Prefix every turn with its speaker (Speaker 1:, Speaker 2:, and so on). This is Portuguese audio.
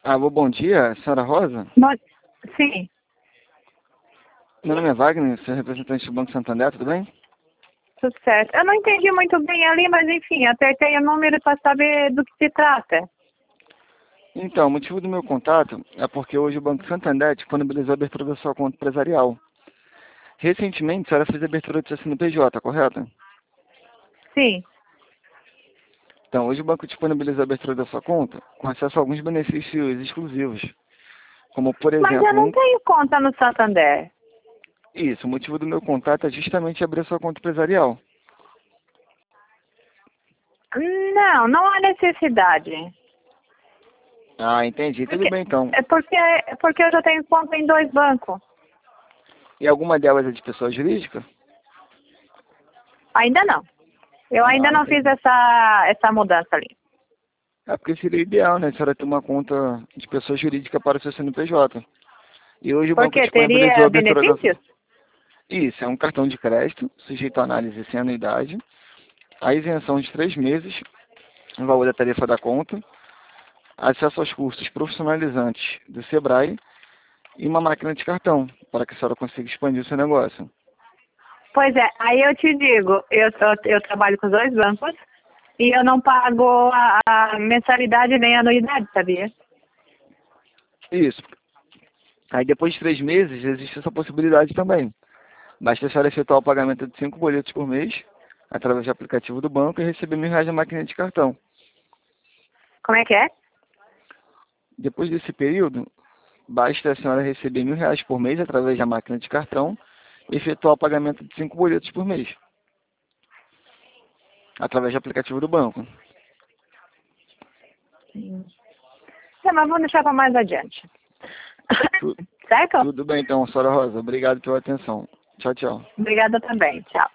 Speaker 1: Alô, bom dia, senhora Rosa?
Speaker 2: Bom, sim,
Speaker 1: Meu nome é Wagner, sou representante do Banco Santander, tudo bem?
Speaker 2: tudo certo. Eu não entendi muito bem ali, mas enfim, apertei o número para saber do que se trata.
Speaker 1: Então, o motivo do meu contato é porque hoje o Banco Santander disponibilizou a abertura da sua conta empresarial. Recentemente, a senhora fez a abertura do seu CNPJ, correto?
Speaker 2: Sim,
Speaker 1: Então, hoje o banco disponibilizou a abertura da sua conta com acesso a alguns benefícios exclusivos, como, por
Speaker 2: mas eu
Speaker 1: exemplo,
Speaker 2: não tenho conta no Santander.
Speaker 1: Isso, o motivo do meu contato é justamente abrir a sua conta empresarial.
Speaker 2: Não, não há necessidade.
Speaker 1: Ah, entendi. Tudo
Speaker 2: Porque,
Speaker 1: bem, então.
Speaker 2: é porque eu já tenho conta em 2 bancos.
Speaker 1: E alguma delas é de pessoa jurídica?
Speaker 2: Ainda não. Eu ainda
Speaker 1: Ah,
Speaker 2: não fiz
Speaker 1: entendi.
Speaker 2: essa mudança ali.
Speaker 1: É porque seria ideal, né? A senhora ter uma conta de pessoa jurídica para o seu CNPJ. E hoje o banco
Speaker 2: Porque
Speaker 1: disponibilizou a
Speaker 2: teria
Speaker 1: abertura da...
Speaker 2: benefícios?
Speaker 1: Isso, é um cartão de crédito, sujeito à análise sem anuidade, a isenção de 3 meses, o valor da tarifa da conta, acesso aos cursos profissionalizantes do Sebrae e uma máquina de cartão, para que a senhora consiga expandir o seu negócio.
Speaker 2: Pois é, aí eu te digo, eu trabalho com 2 bancos e eu não pago a mensalidade nem a anuidade, sabia?
Speaker 1: Isso. Aí depois de 3 meses existe essa possibilidade também. Basta a senhora efetuar o pagamento de 5 boletos por mês, através do aplicativo do banco, e receber R$ 1.000 na máquina de cartão.
Speaker 2: Como é que é?
Speaker 1: Depois desse período, basta a senhora receber R$ 1.000 por mês através da máquina de cartão e efetuar o pagamento de 5 boletos por mês, através do aplicativo do banco.
Speaker 2: É, mas vamos deixar para mais adiante.
Speaker 1: Tu-
Speaker 2: Certo?
Speaker 1: Tudo bem então, senhora Rosa. Obrigado pela atenção. Tchau, tchau.
Speaker 2: Obrigada também. Tchau.